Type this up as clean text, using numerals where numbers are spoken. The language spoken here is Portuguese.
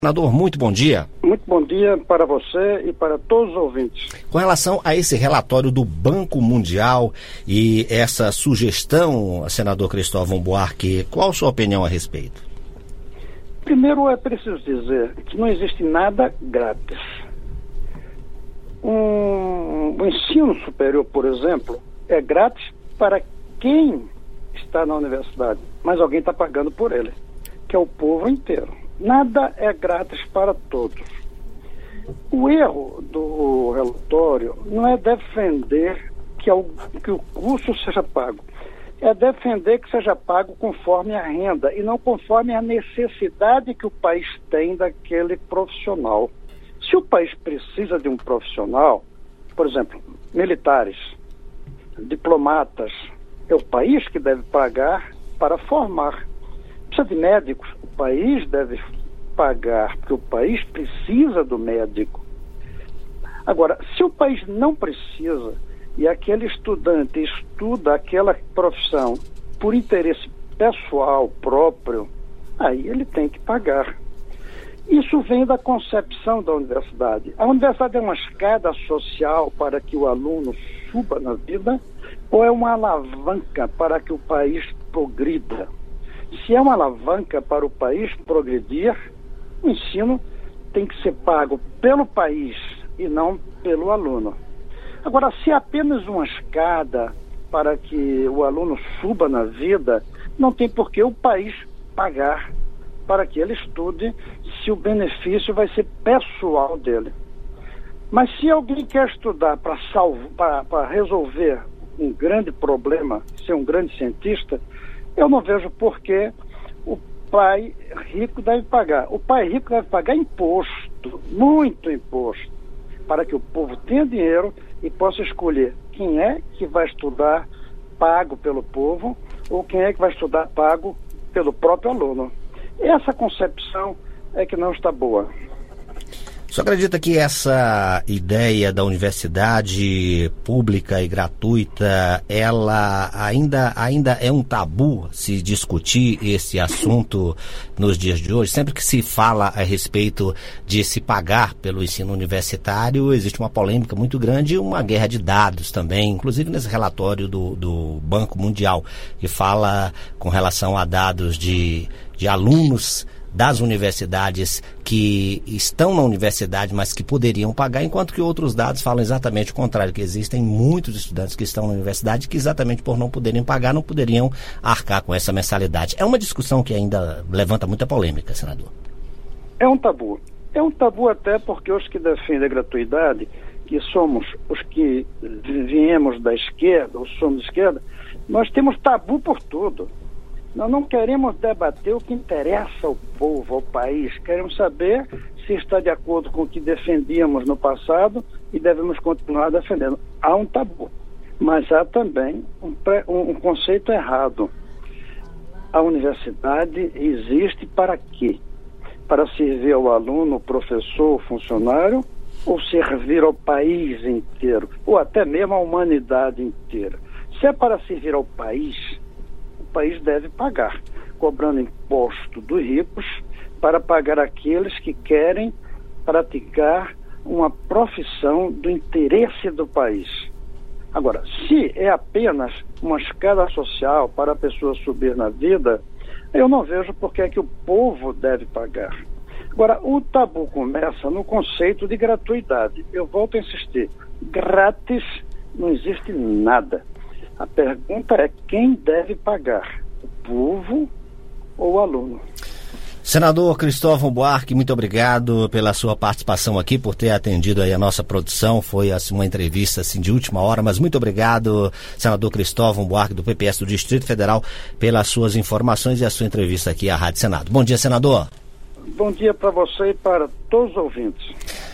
Senador, muito bom dia. Muito bom dia para você e para todos os ouvintes. Com relação a esse relatório do Banco Mundial e essa sugestão, senador Cristóvão Buarque, qual a sua opinião a respeito? Primeiro é preciso dizer que não existe nada grátis. O ensino superior, por exemplo, é grátis para quem está na universidade, mas alguém está pagando por ele, que é o povo inteiro. Nada é grátis para todos. O erro do relatório não é defender que o curso seja pago. É defender que seja pago conforme a renda e não conforme a necessidade que o país tem daquele profissional. Se o país precisa de um profissional, por exemplo, militares, diplomatas, é o país que deve pagar para formar. Precisa de médicos, o país deve pagar, porque o país precisa do médico. Agora, se o país não precisa e aquele estudante estuda aquela profissão por interesse pessoal próprio, aí ele tem que pagar. Isso vem da concepção da universidade. A universidade é uma escada social para que o aluno suba na vida ou é uma alavanca para que o país progrida? Se é uma alavanca para o país progredir, o ensino tem que ser pago pelo país e não pelo aluno. Agora, se é apenas uma escada para que o aluno suba na vida, não tem por que o país pagar para que ele estude, se o benefício vai ser pessoal dele. Mas se alguém quer estudar para resolver um grande problema, ser um grande cientista, eu não vejo por que o pai rico deve pagar. O pai rico deve pagar imposto, muito imposto, para que o povo tenha dinheiro e possa escolher quem é que vai estudar pago pelo povo ou quem é que vai estudar pago pelo próprio aluno. Essa concepção é que não está boa. O senhor acredita que essa ideia da universidade pública e gratuita, ela ainda é um tabu se discutir esse assunto nos dias de hoje? Sempre que se fala a respeito de se pagar pelo ensino universitário, existe uma polêmica muito grande e uma guerra de dados também, inclusive nesse relatório do Banco Mundial, que fala com relação a dados de alunos das universidades que estão na universidade, mas que poderiam pagar, enquanto que outros dados falam exatamente o contrário, que existem muitos estudantes que estão na universidade que exatamente por não poderem pagar, não poderiam arcar com essa mensalidade. É uma discussão que ainda levanta muita polêmica, senador. É um tabu. É um tabu até porque os que defendem a gratuidade, que somos os que viemos da esquerda, ou somos de esquerda, nós temos tabu por tudo. Nós não queremos debater o que interessa ao povo, ao país. Queremos saber se está de acordo com o que defendíamos no passado e devemos continuar defendendo. Há um tabu, mas há também um conceito errado. A universidade existe para quê? Para servir ao aluno, professor, funcionário, ou servir ao país inteiro, ou até mesmo à humanidade inteira? Se é para servir ao país, o país deve pagar, cobrando imposto dos ricos para pagar aqueles que querem praticar uma profissão do interesse do país. Agora, se é apenas uma escada social para a pessoa subir na vida, eu não vejo por que é que o povo deve pagar. Agora, o tabu começa no conceito de gratuidade. Eu volto a insistir, grátis não existe nada. A pergunta é quem deve pagar, o povo ou o aluno? Senador Cristóvão Buarque, muito obrigado pela sua participação aqui, por ter atendido aí a nossa produção. Foi assim, uma entrevista assim, de última hora, mas muito obrigado, senador Cristóvão Buarque, do PPS do Distrito Federal, pelas suas informações e a sua entrevista aqui à Rádio Senado. Bom dia, senador. Bom dia para você e para todos os ouvintes.